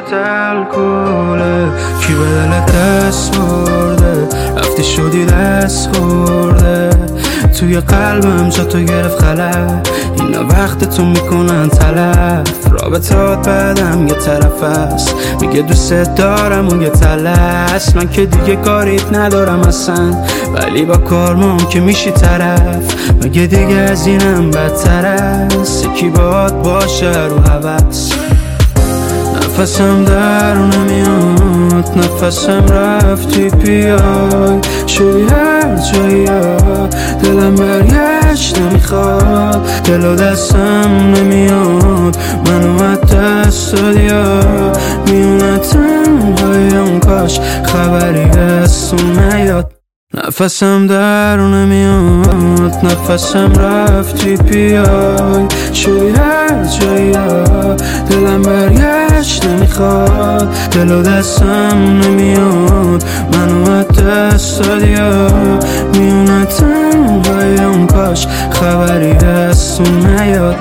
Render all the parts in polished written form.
برات الکله کی به دلت دست برده رفتی شدی دست خورده توی قلبم جا تو گرفت خلق اینا وقت تو میکنن تلف رابطات بعدم یه طرف است میگه دوست دارم اون یه تلس من که دیگه کاریت ندارم اصلا ولی با کارمون که میشی طرف مگه دیگه از اینم بدتر است کی باهات باشه رو هوس نفسم در نمیاد نفسم رفتی بیای شدی هر جایی دلم برگشت نمیخواد دل و دستم نمیاد منو از دست دادی میونه تنهایم کاش خبری از تو نیاد نفسم در نمیاد نفسم رفتی بیای شدی هر جایی دلم برگشت نمیخواد دل و دستم نمیاد منو از دست دادی میونه تنهایم کاش خبری از تو نیاد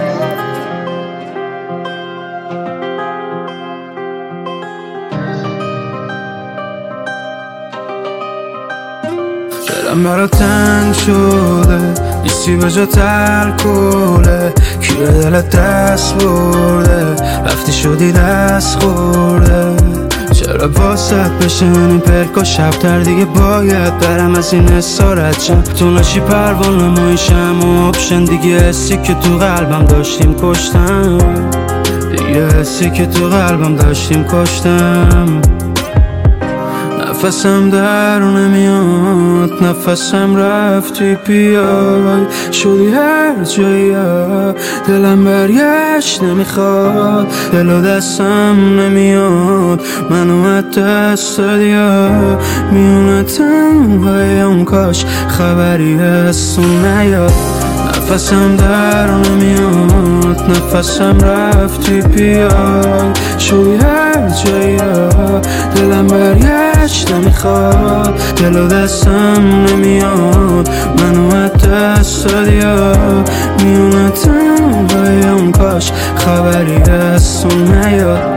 دلم برا تنگ شده ایستی به جا الکله کی به دلت دست برده رفتی شدی دست خورده چرا واسط بشنیم پرک و شبتر دیگه باید برم از این اسارت شم تو نشی پروانه مایشم و آپشن دیگه حسی که تو قلبم داشتیم کشتم دیگه حسی که تو قلبم داشتیم کشتم نفسم در نمیاد نفسم رفتی بیای شدی هر جایی دلم برگشت نمیخواد دل و دستم نمیاد منو از دست دادی میونه تنهایم کاش خبری از تو نیاد نفسم در نمیاد نفسم رفتی بیای شدی هر جایی دلم برگشت نمیخواد دل و دستم نمیاد منو از دست دادی میونه تنهایم کاش خبری از تو نیاد